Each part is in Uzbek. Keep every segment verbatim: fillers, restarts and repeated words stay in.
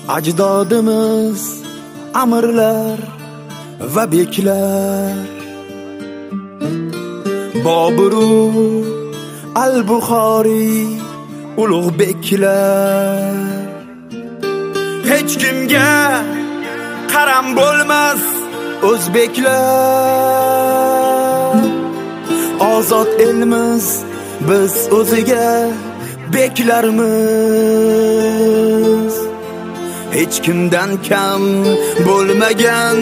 ajdodimiz amirlar va beklar, Boburu, Al-Buxoriy, ulug' beklar. Hech kimga qaram bo'lmas o'zbeklar. Ozod elmiz biz o'ziga beklarmiz. Hech kimdan kam bo'lmagan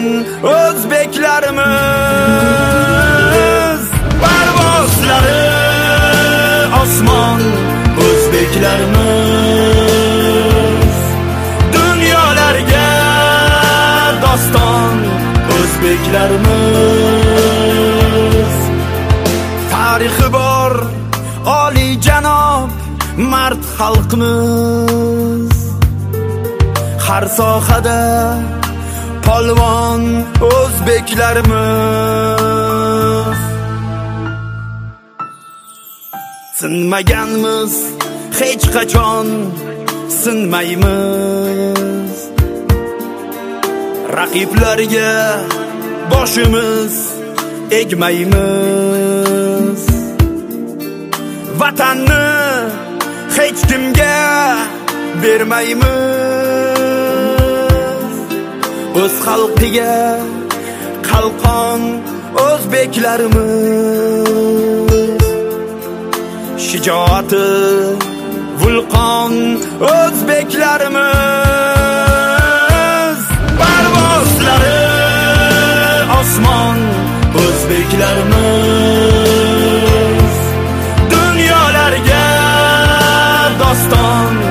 o'zbeklarimiz. Parvozlari osmon o'zbeklarimiz. Dunyolarga doston o'zbeklarimiz. Tarixi bor oliy janob mard xalqimiz. Har sohada polvon o'zbeklarimiz. Sinmaganmiz hech qachon, sinmaymiz. Raqiblarga boshimiz egmaymiz. Vatanni hech kimga bermaymiz. O'z xalqiga qalqon o'zbeklarimiz. Shijoati vulqon o'zbeklarimiz. Parvozlari osmon o'zbeklarimiz. Dunyolarga doston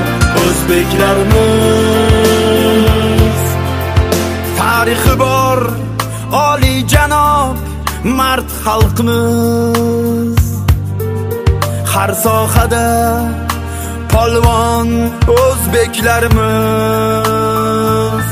o'zbeklarimiz. Tarixi bor oliy janob mard xalqimiz. Har sohada polvon o'zbeklarimiz.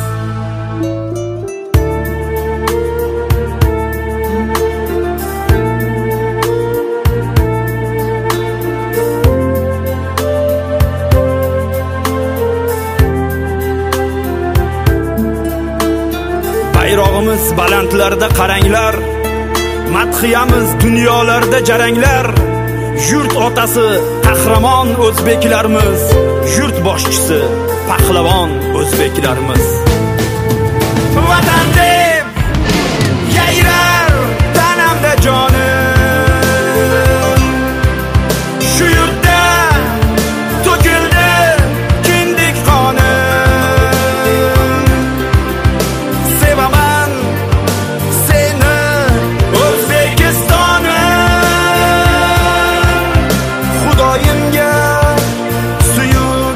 Bayrog'imiz balandlarda qaranglar, madhiyamiz dunyolarda jaranglar. Yurt otasi qahramon o'zbeklarimiz, yurt boshchisi pahlavon o'zbeklarimiz. Vatan deb yayrar tanamda jonim, shu yurtda to'kildi kindik qonim. Sevaman seni O'zbekistonim. Xudoyimga suyuk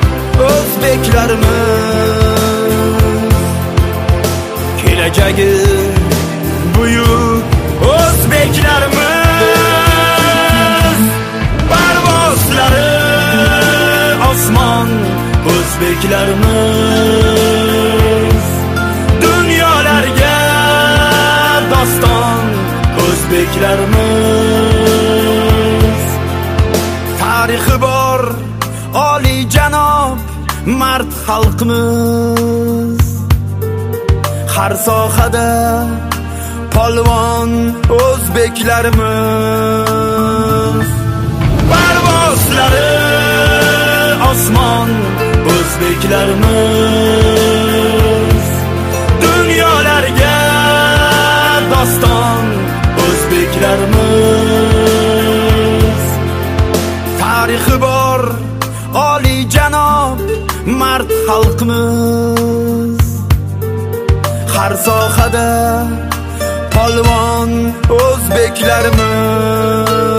o'zbeklarimiz. Kelajagi buyuk o'zbeklarimiz. Parvozlari osmon o'zbeklarimiz. Dunyolarga doston o'zbeklarimiz. Tarixi bor oliy janob mard xalqimiz. Har sohada polvon o'zbeklarimiz. Parvozlari osmon o'zbeklarimiz. Dunyolarga doston o'zbeklarimiz. Tarixi bor oliy janob mard xalqimiz. Har sohada polvon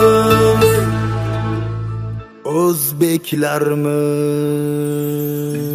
o'zbeklarimiz. O'zbeklarimiz.